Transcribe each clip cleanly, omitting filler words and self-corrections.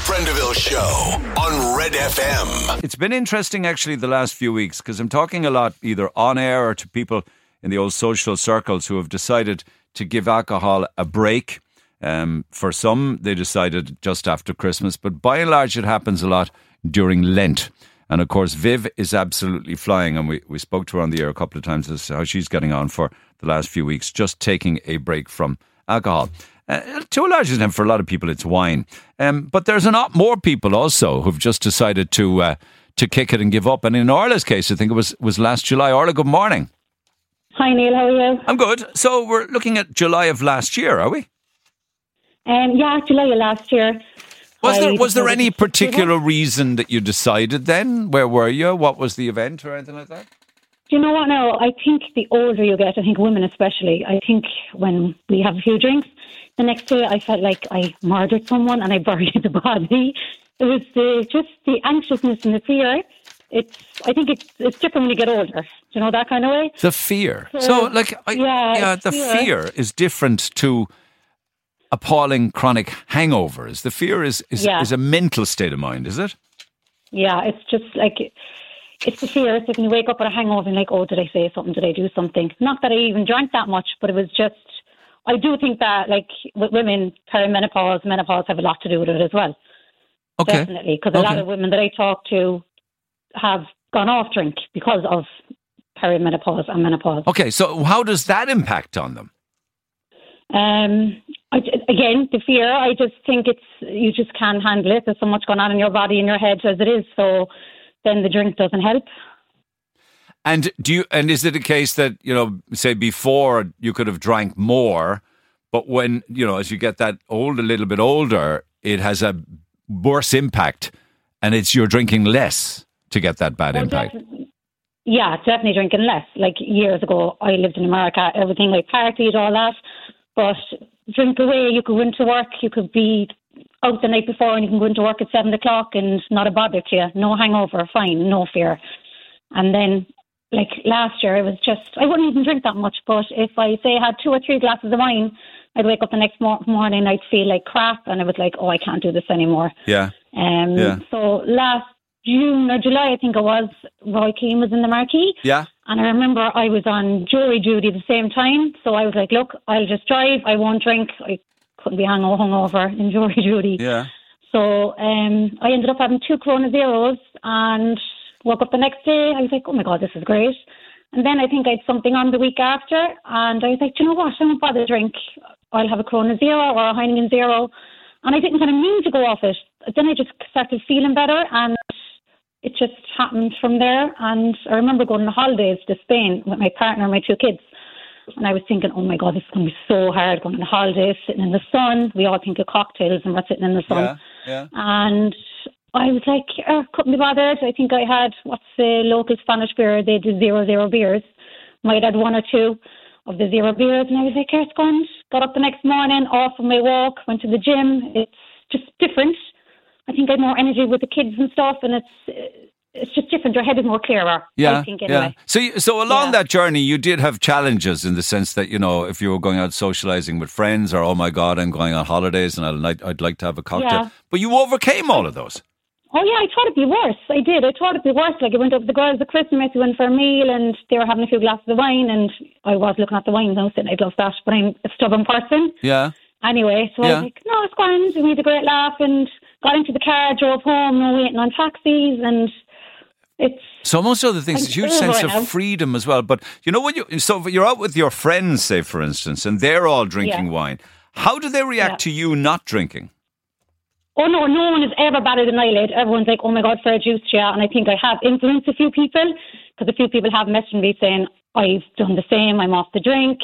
Prendeville Show on Red FM. It's been interesting actually the last few weeks because I'm talking a lot either on air or to people in the old social circles who have decided to give alcohol a break. For some, they decided just after Christmas, but by and large it happens a lot during Lent. And of course, Viv is absolutely flying, and we spoke to her on the air a couple of times as to how she's getting on for the last few weeks, just taking a break from alcohol. To a large extent, for a lot of people, it's wine. But there's a lot more people also who've just decided to kick it and give up. And in Orla's case, I think it was last July. Orla, good morning. Hi, Neil. How are you? I'm good. So we're looking at July of last year, are we? Yeah, July of last year. Was there any particular reason that you decided then? Where were you? What was the event or anything like that? Do you know what now? I think the older you get, I think women especially, I think when we have a few drinks, the next day I felt like I murdered someone and I buried the body. It was just the anxiousness and the fear. I think it's different when you get older. Do you know that kind of way? The fear. The fear is different to appalling chronic hangovers. The fear is a mental state of mind, is it? Yeah, it's just like... It's the fear. It's like when you wake up with a hangover and like, oh, did I say something? Did I do something? Not that I even drank that much, but it was just... I do think that, like, with women, perimenopause, menopause have a lot to do with it as well. Okay. Definitely. Because a lot of women that I talk to have gone off drink because of perimenopause and menopause. Okay, so how does that impact on them? Again, the fear. I just think you just can't handle it. There's so much going on in your body and your head as it is, so... then the drink doesn't help. And is it a case that, say before you could have drank more, but when, as you get that a little bit older, it has a worse impact and you're drinking less to get that bad impact? Definitely drinking less. Like years ago, I lived in America, everything like partied, all that, but drink away, you could go into work, you could be out the night before and you can go into work at 7 o'clock and not a bother to you. No hangover, fine, no fear. And then, like last year, it was just, I wouldn't even drink that much, but if I say I had 2 or 3 glasses of wine, I'd wake up the next morning, I'd feel like crap, and I was like, oh, I can't do this anymore. Yeah. So last June or July, I think it was, Roy Keane was in the marquee. Yeah. And I remember I was on jury duty at the same time, so I was like, look, I'll just drive, I won't drink. I couldn't be hungover in jury duty. Yeah. So I ended up having 2 Corona Zeros and woke up the next day. I was like, oh my God, this is great. And then I think I had something on the week after and I was like, do you know what? I won't bother drink. I'll have a Corona Zero or a Heineken Zero. And I didn't kind of mean to go off it. Then I just started feeling better and it just happened from there. And I remember going on holidays to Spain with my partner and my 2 kids. And I was thinking, oh my God, this is going to be so hard going on holidays, sitting in the sun. We all think of cocktails and we're sitting in the sun. Yeah. And I was like, couldn't be bothered. I think I had, what's the local Spanish beer? They did 0 beers. Might have had 1 or 2 of the 0 beers. And I was like, it's gone. Got up the next morning, off on my walk, went to the gym. It's just different. I think I had more energy with the kids and stuff. And it's just different. Your head is more clearer, I think, anyway. So along that journey, you did have challenges in the sense that, if you were going out socialising with friends or, oh my God, I'm going on holidays and I'd like to have a cocktail. Yeah. But you overcame all of those. Oh, yeah, I thought it'd be worse. I did. I thought it'd be worse. Like, I went up with the girls at Christmas, we went for a meal and they were having a few glasses of wine and I was looking at the wine and I was saying, I'd love that, but I'm a stubborn person. Yeah. Anyway, so I was like, no, it's grand. We had a great laugh and got into the car, drove home, no waiting on taxis and... So most other things, a huge sense of freedom as well. But when you're out with your friends, say for instance, and they're all drinking wine, how do they react to you not drinking? Oh no one has ever batted an eyelid. Everyone's like, oh my God, fair juice, yeah. And I think I have influenced a few people because a few people have messaged me saying I've done the same. I'm off the drink.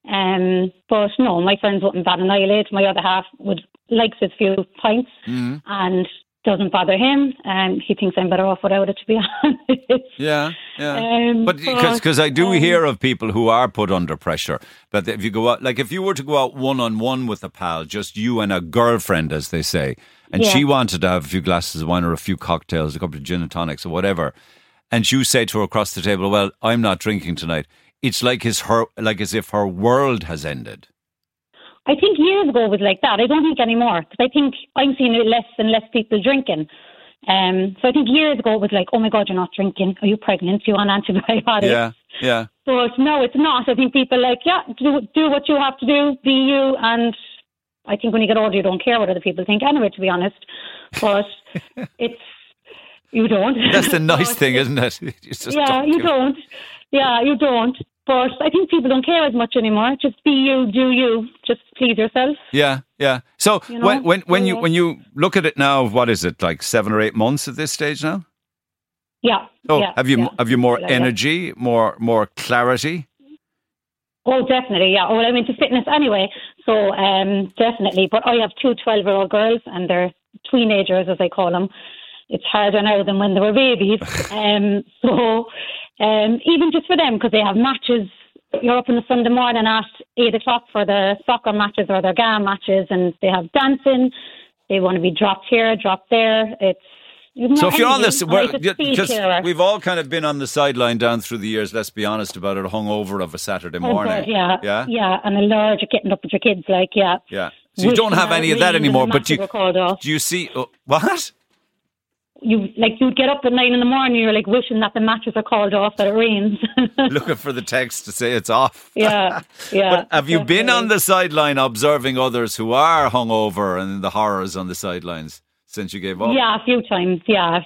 But no, my friends wouldn't bat an eyelid. My other half likes a few pints and doesn't bother him. He thinks I'm better off without it, to be honest. Yeah. But because I do hear of people who are put under pressure. But if you go out, like if you were to go out one-on-one with a pal, just you and a girlfriend, as they say, and she wanted to have a few glasses of wine or a few cocktails, a couple of gin and tonics or whatever, and you say to her across the table, well, I'm not drinking tonight. It's like as if her world has ended. I think years ago it was like that. I don't think anymore, because I think I'm seeing less and less people drinking. So I think years ago it was like, oh my God, you're not drinking. Are you pregnant? Do you want antibiotics? Yeah. But no, it's not. I think people are like, yeah, do what you have to do, be you. And I think when you get older, you don't care what other people think anyway, to be honest. But you don't. That's the nice thing, isn't it? You don't. Yeah, you don't. But I think people don't care as much anymore. Just be you, do you. Just please yourself. Yeah. So when you look at it now, what is it, like 7 or 8 months at this stage now? Yeah. Oh, have you more energy, more clarity? Oh, definitely, yeah. Well, I'm into fitness anyway, so definitely. But I have 2 12-year-old girls, and they're teenagers, as I call them. It's harder now than when they were babies. So even just for them, because they have matches, you're up on a Sunday morning at 8 o'clock for the soccer matches or their GAA matches, and they have dancing. They want to be dropped here, dropped there. So if you're on this, because we've all kind of been on the sideline down through the years, let's be honest about it, hungover of a Saturday morning. Yeah, and allergic getting up with your kids, Yeah. So you don't have any of that anymore, but do you see, what? You'd get up at 9 a.m, you're like wishing that the matches are called off, that it rains. Looking for the text to say it's off. Yeah. But have you been on the sideline observing others who are hungover and the horrors on the sidelines since you gave up? Yeah, a few times. Yeah.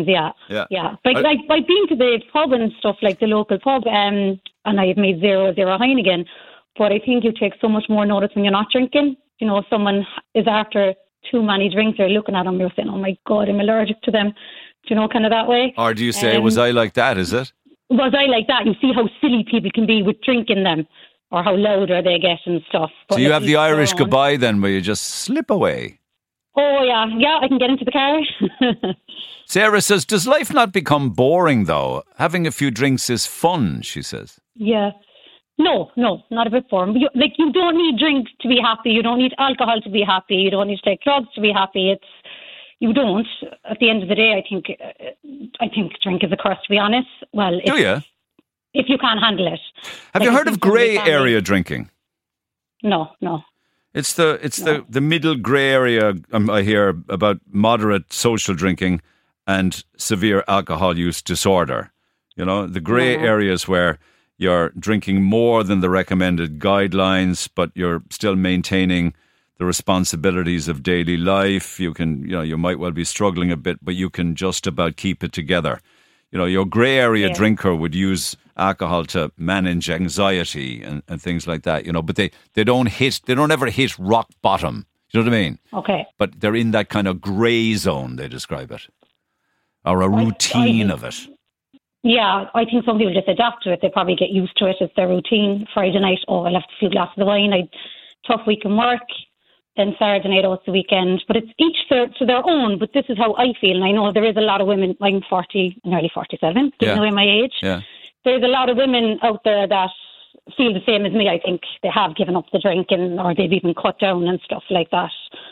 But I've been to the pub and stuff, like the local pub, and I've made 0-0 Heineken. But I think you take so much more notice when you're not drinking. You know, if someone is after too many drinks, you're looking at them, you're saying, oh my God, I'm allergic to them. Do you know, kind of that way? Or do you say, was I like that, is it? Was I like that? You see how silly people can be with drinking them, or how louder they get and stuff. But so you have the Irish goodbye then, where you just slip away? Oh, yeah, I can get into the car. Sarah says, does life not become boring, though? Having a few drinks is fun, she says. Yeah. No, not a bit boring. You don't need drink to be happy. You don't need alcohol to be happy. You don't need to take drugs to be happy. You don't. At the end of the day, I think drink is a curse, to be honest. Well, do you? If you can't handle it. Have you heard of grey area drinking? No. It's the middle grey area. I hear about moderate social drinking and severe alcohol use disorder. You know, the grey areas where you're drinking more than the recommended guidelines, but you're still maintaining the responsibilities of daily life. You might well be struggling a bit, but you can just about keep it together. You know, your grey area drinker would use alcohol to manage anxiety and things like that, you know, but they don't ever hit rock bottom. You know what I mean? Okay. But they're in that kind of grey zone, they describe it, or a routine of it. Yeah, I think some people just adapt to it. They probably get used to it. It's their routine. Friday night, I'll have a few glasses of wine. Tough week in work. Then Saturday night, it's the weekend. But it's each to their own. But this is how I feel. And I know there is a lot of women, I'm 40, nearly 47, giving away my age. Yeah. There's a lot of women out there that feel the same as me. I think they have given up the drinking, or they've even cut down and stuff like that.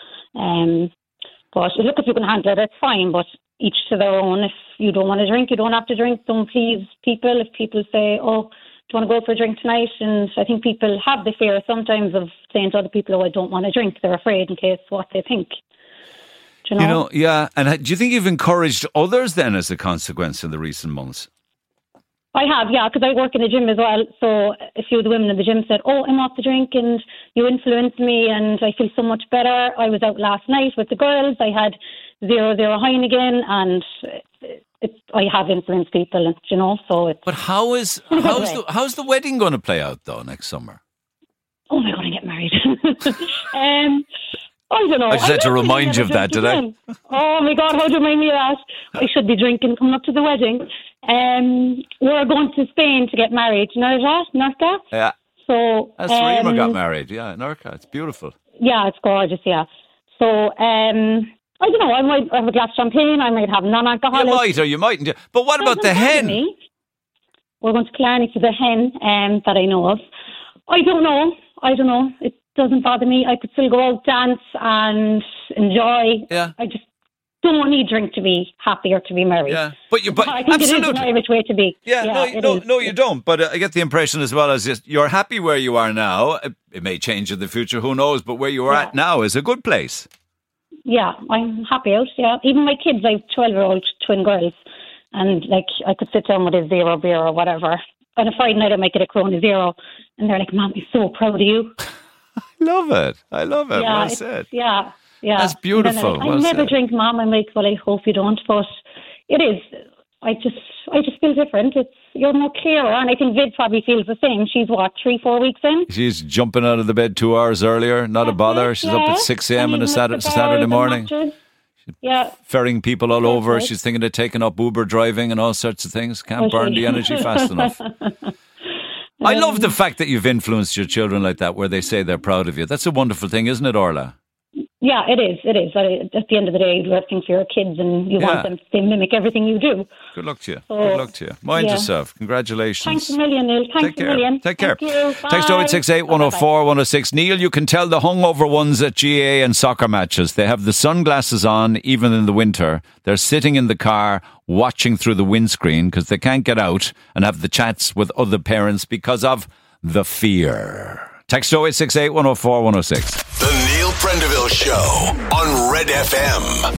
But look, if you can handle it, it's fine. But each to their own. If you don't want to drink, you don't have to drink. Don't please people. If people say, oh, do you want to go for a drink tonight? And I think people have the fear sometimes of saying to other people, oh, I don't want to drink. They're afraid in case what they think. Do you know? Yeah. And do you think you've encouraged others then as a consequence in the recent months? I have, yeah, because I work in a gym as well. So a few of the women in the gym said, oh, I'm off the drink and you influenced me and I feel so much better. I was out last night with the girls. I had 0-0 Heineken and I have influenced people, you know. So it's. But how's the wedding going to play out though next summer? Oh, am I going to get married? I don't know. I just had to remind you of that, did I? Oh my God, how do you remind me of that? I should be drinking coming up to the wedding. We're going to Spain to get married. You know that? Nerca? Yeah. So that's Rima got married. Yeah, Nerca. It's beautiful. Yeah, it's gorgeous. Yeah. So I don't know. I might have a glass of champagne. I might have non-alcoholic. You might or you mightn't. But what about the hen? We're going to Killarney for the hen that I know of. I don't know. It doesn't bother me. I could still go out, dance and enjoy. Yeah. don't need drink to be happy or to be merry. Yeah, but I think absolutely. it is an Irish way to be. No, you don't. But I get the impression as well as just you're happy where you are now. It may change in the future, who knows? But where you are at now is a good place. Yeah, I'm happy out. Yeah, even my kids, I have 12-year-old twin girls, and like I could sit down with a 0 beer or whatever. On a Friday night, I might get a Corona Zero, and they're like, "Mom, I'm so proud of you." I love it. Yeah, well said. Yeah. That's beautiful. I never drink, Mom. I'm like, well, I hope you don't, but it is. I just feel different. You're more clearer, and I think Vid probably feels the same. She's 3-4 weeks in. She's jumping out of the bed 2 hours earlier. Not a bother. She's up at 6 a.m. on a Saturday morning. Ferrying people all over. Right. She's thinking of taking up Uber driving and all sorts of things. Can't burn the energy fast enough. I love the fact that you've influenced your children like that, where they say they're proud of you. That's a wonderful thing, isn't it, Orla? Yeah, it is. At the end of the day, you're working for your kids and you want them to mimic everything you do. Good luck to you. Mind yourself. Congratulations. Thanks a million, Neil. Take care. Thank you. Text 0868 104 106. Neil, you can tell the hungover ones at GA and soccer matches. They have the sunglasses on even in the winter. They're sitting in the car watching through the windscreen because they can't get out and have the chats with other parents because of the fear. Text 0868 104 106. The Neil Prendeville Show on Red FM.